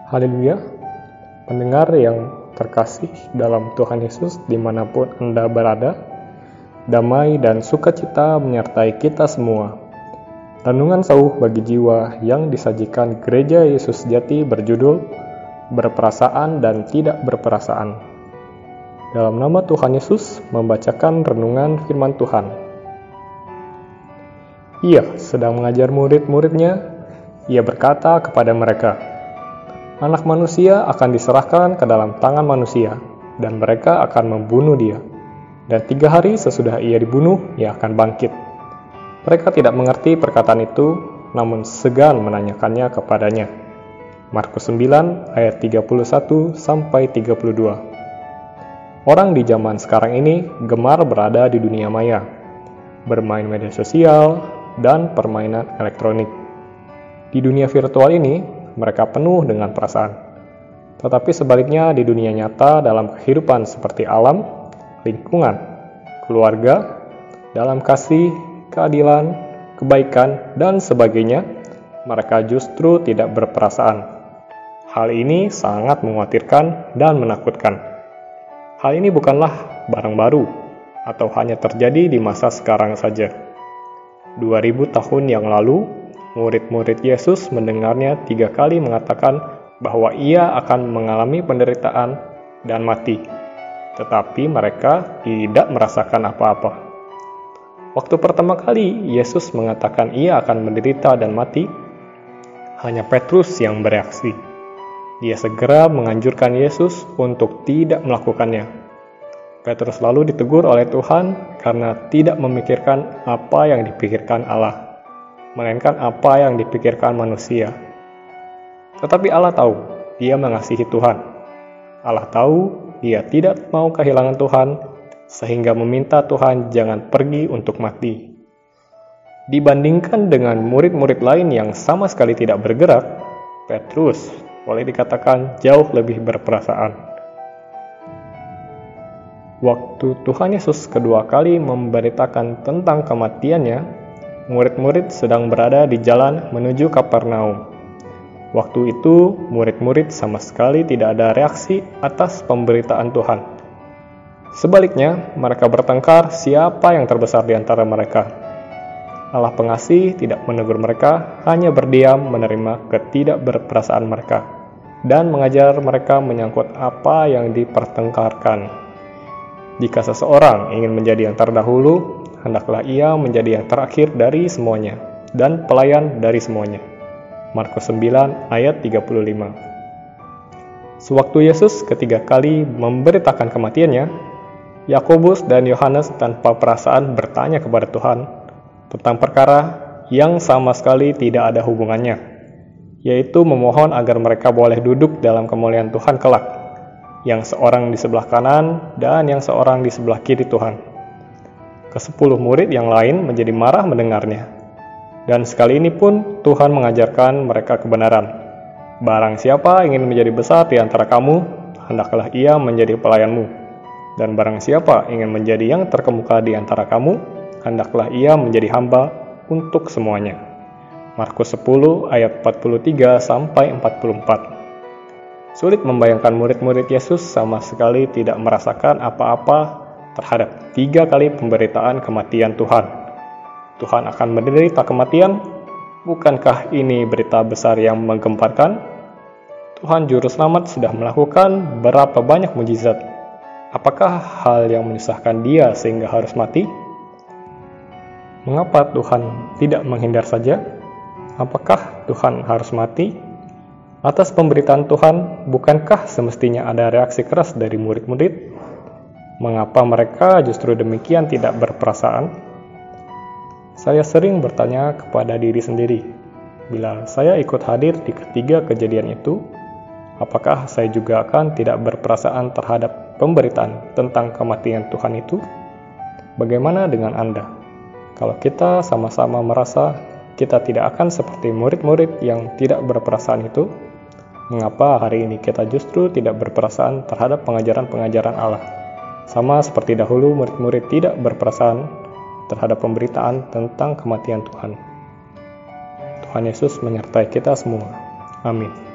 Haleluya, pendengar yang terkasih dalam Tuhan Yesus dimanapun Anda berada, damai dan sukacita menyertai kita semua. Renungan sauh bagi jiwa yang disajikan Gereja Yesus Jati berjudul Berperasaan dan Tidak Berperasaan. Dalam nama Tuhan Yesus membacakan renungan firman Tuhan. Ia sedang mengajar murid-muridnya. Ia berkata kepada mereka, Anak manusia akan diserahkan ke dalam tangan manusia, dan mereka akan membunuh dia. Dan 3 hari sesudah ia dibunuh, ia akan bangkit. Mereka tidak mengerti perkataan itu, namun segan menanyakannya kepadanya. Markus 9 ayat 31-32. Orang di zaman sekarang ini gemar berada di dunia maya, bermain media sosial, dan permainan elektronik. Di dunia virtual ini, mereka penuh dengan perasaan. Tetapi sebaliknya di dunia nyata dalam kehidupan seperti alam, lingkungan, keluarga, dalam kasih, keadilan, kebaikan, dan sebagainya, mereka justru tidak berperasaan. Hal ini sangat mengkhawatirkan dan menakutkan. Hal ini bukanlah barang baru atau hanya terjadi di masa sekarang saja. 2000 tahun yang lalu, murid-murid Yesus mendengarnya 3 kali mengatakan bahwa ia akan mengalami penderitaan dan mati. Tetapi mereka tidak merasakan apa-apa. Waktu pertama kali Yesus mengatakan ia akan menderita dan mati, hanya Petrus yang bereaksi. Dia segera menganjurkan Yesus untuk tidak melakukannya. Petrus lalu ditegur oleh Tuhan karena tidak memikirkan apa yang dipikirkan Allah, melainkan apa yang dipikirkan manusia. Tetapi Allah tahu, Dia mengasihi Tuhan. Allah tahu, Dia tidak mau kehilangan Tuhan, sehingga meminta Tuhan jangan pergi untuk mati. Dibandingkan dengan murid-murid lain yang sama sekali tidak bergerak, Petrus boleh dikatakan jauh lebih berperasaan. Waktu Tuhan Yesus kedua kali memberitakan tentang kematiannya, murid-murid sedang berada di jalan menuju Kapernaum. Waktu itu, murid-murid sama sekali tidak ada reaksi atas pemberitaan Tuhan. Sebaliknya, mereka bertengkar siapa yang terbesar di antara mereka. Allah pengasih tidak menegur mereka, hanya berdiam menerima ketidakberperasaan mereka, dan mengajar mereka menyangkut apa yang dipertengkarkan. Jika seseorang ingin menjadi yang terdahulu, hendaklah ia menjadi yang terakhir dari semuanya, dan pelayan dari semuanya. Markus 9 ayat 35. Sewaktu Yesus ketiga kali memberitakan kematiannya, Yakobus dan Yohanes tanpa perasaan bertanya kepada Tuhan tentang perkara yang sama sekali tidak ada hubungannya, yaitu memohon agar mereka boleh duduk dalam kemuliaan Tuhan kelak, yang seorang di sebelah kanan dan yang seorang di sebelah kiri Tuhan. Ke-10 murid yang lain menjadi marah mendengarnya. Dan sekali ini pun Tuhan mengajarkan mereka kebenaran. Barang siapa ingin menjadi besar di antara kamu, hendaklah ia menjadi pelayanmu. Dan barang siapa ingin menjadi yang terkemuka di antara kamu, hendaklah ia menjadi hamba untuk semuanya. Markus 10 ayat 43-44. Sulit membayangkan murid-murid Yesus sama sekali tidak merasakan apa-apa terhadap 3 kali pemberitaan kematian Tuhan. Tuhan akan menderita kematian? Bukankah ini berita besar yang menggemparkan? Tuhan Juru Selamat sudah melakukan berapa banyak mujizat. Apakah hal yang menyusahkan Dia sehingga harus mati? Mengapa Tuhan tidak menghindar saja? Apakah Tuhan harus mati? Atas pemberitaan Tuhan, bukankah semestinya ada reaksi keras dari murid-murid? Mengapa mereka justru demikian tidak berperasaan? Saya sering bertanya kepada diri sendiri, bila saya ikut hadir di ketiga kejadian itu, apakah saya juga akan tidak berperasaan terhadap pemberitaan tentang kematian Tuhan itu? Bagaimana dengan Anda? Kalau kita sama-sama merasa kita tidak akan seperti murid-murid yang tidak berperasaan itu, mengapa hari ini kita justru tidak berperasaan terhadap pengajaran-pengajaran Allah? Sama seperti dahulu murid-murid tidak berperasaan terhadap pemberitaan tentang kematian Tuhan. Tuhan Yesus menyertai kita semua. Amin.